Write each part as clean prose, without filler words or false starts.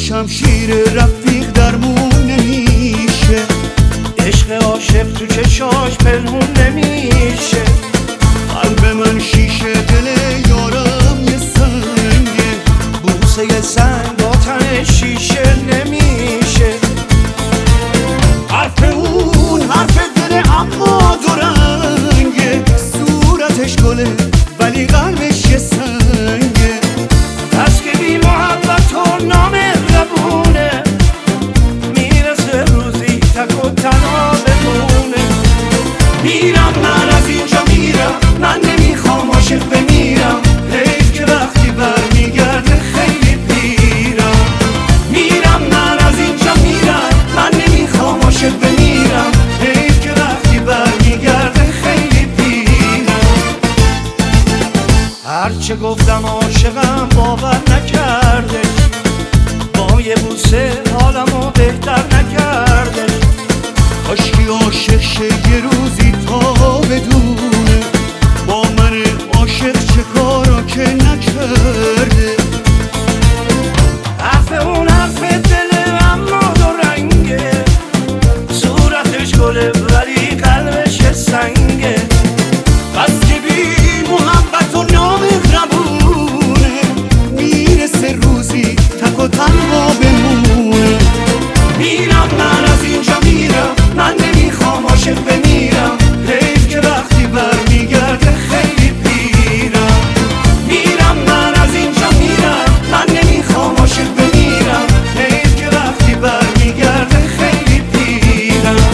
شمشیر رفیق درمون نمیشه، عشق عاشق تو چشاش پنهون نمیشه. قلب من شیشه، دل یارم یه سنگه، بوسه سنگ با تن شیشه نمیشه. حرف اون حرف دل اما دو رنگه، صورتش گله ولی قلبش یه سنگه. پس که بی محبت و نامهربونه، میرسه روزی تک و تنها بمونه. میرم من از اینجا میرم، من نمیخوام عاشق بمیرم، حیف که وقتی برمیگرده خیلی پیرم. میرم من از اینجا میرم، من نمیخوام عاشق بمیرم، حیف که وقتی برمیگرده خیلی پیرم. هرچه گفتم عاشقم باور نکردش، با یه بوسه حالمو بهتر نکردش. کاشکی عاشق شه یه روزی تا بدونه، با من عاشق چه کارا که نکرده. حرف اون حرف دل اما دو رنگه، صورتش گله ولی قلبش سنگه. بس که بی محبت و نامهربونه، میرسه روزی تک و تنها بمونه. میرم من از اینجا میرم، من نمیخوام عاشق بمیرم، حیف که وقتی برمیگرده خیلی پیرم. میرم من از اینجا میرم، من نمیخوام عاشق بمیرم، حیف که وقتی برمیگرده خیلی پیرم.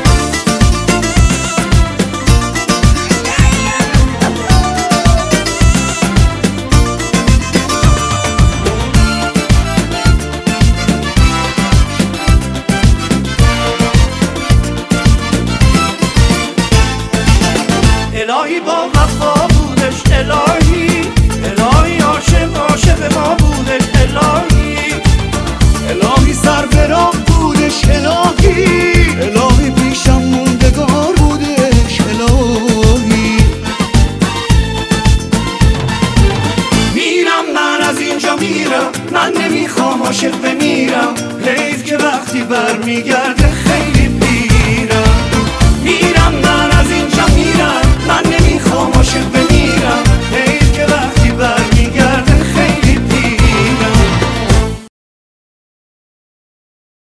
الهی با وفا بودش، الهی الهی عاشق عاشق ما بودش، الهی الهی سر به راه بودش، الهی الهی پیشم موندگار بودش، الهی. میرم من از اینجا میرم، من نمیخوام عاشق بمیرم، حیف که وقتی برمیگرده